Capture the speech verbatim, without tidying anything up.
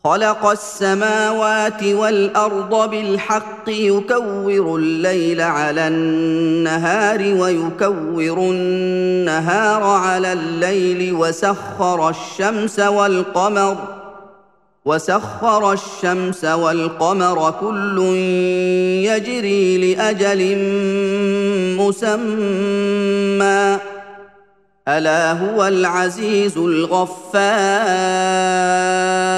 خلق السماوات والارض بالحق يكور الليل على النهار ويكور النهار على الليل وسخر الشمس والقمر وسخر الشمس والقمر كل يجري لاجل مسمى الا هو العزيز الغفار